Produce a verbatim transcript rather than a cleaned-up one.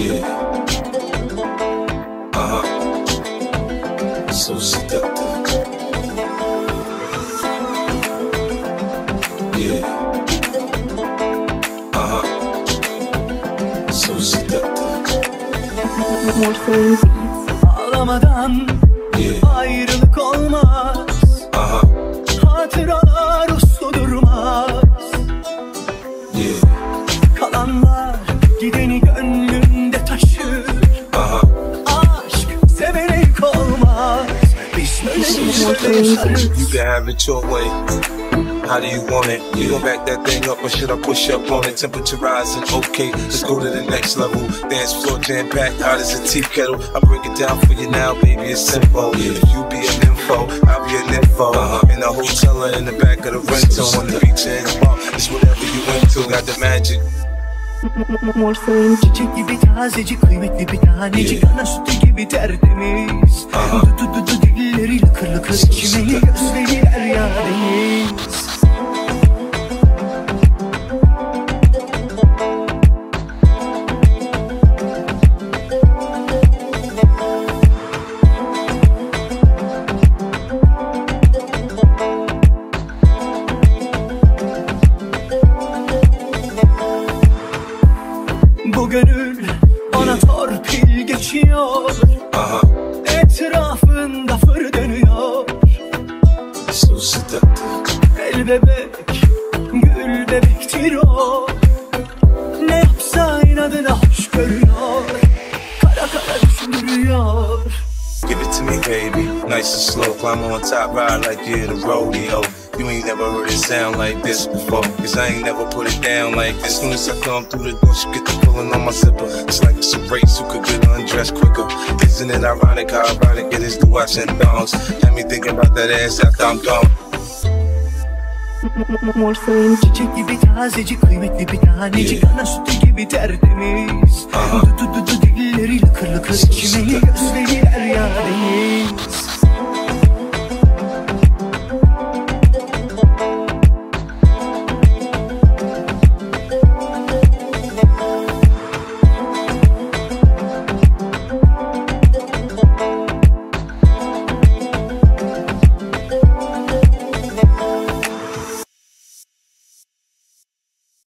Yeah. Uh-huh. So seductive. Yeah. Uh-huh. So seductive. Morpheus. Ağlamadan Yeah. ayrılık olmaz. Uh-huh. Hatıralar uslu durmaz. Yeah. Kalanlar gideni gönlünde taşır. Uh-huh. Aşk severek olmaz. Biz böyle yaşarız. You can have it your way. How do you want it? You gon' back that thing up or should I push up on it? Temperature rising, okay, let's go to the next level. Dance floor jam packed, hot as a tea kettle. I break it down for you now, baby, it's simple. If you be an info, I'll be an info. Uh-huh. In the hotel or in the back of the rental, on the beach or in the bar, it's whatever you into. Got the magic. Morpheus. Çiçek gibi tazecik, kıymetli bir tanecik, ana sütü gibi tertemiz. Dudu dudu dilleri lıkır lıkır içime, gözleri derya deniz. Bu gönül bana torpil geçiyor. Uh-huh. Etrafında fır dönüyor. So seductive. El bebek, gül bebektir o. Ne yapsa inadına hoş görünüyor. Kara kara düşündürüyor. Give it to me, baby. Nice and slow. Climb on top, ride like you're the rodeo. You ain't never heard it sound like this before. Cause I ain't never put it down like this. Soon as I come through the door, she get the pulling on my zipper. It's like it's a race who could get undressed quicker. Isn't it ironic how ironic it is to watch in thongs? Had me thinking about that ass after I'm gone. Morpheus. Çiçek gibi tazecik, kıymetli bir tanecik, ana sütü gibi tertemiz. Dudu dudu dilleri lıkır lıkır içime, gözleri derya deniz.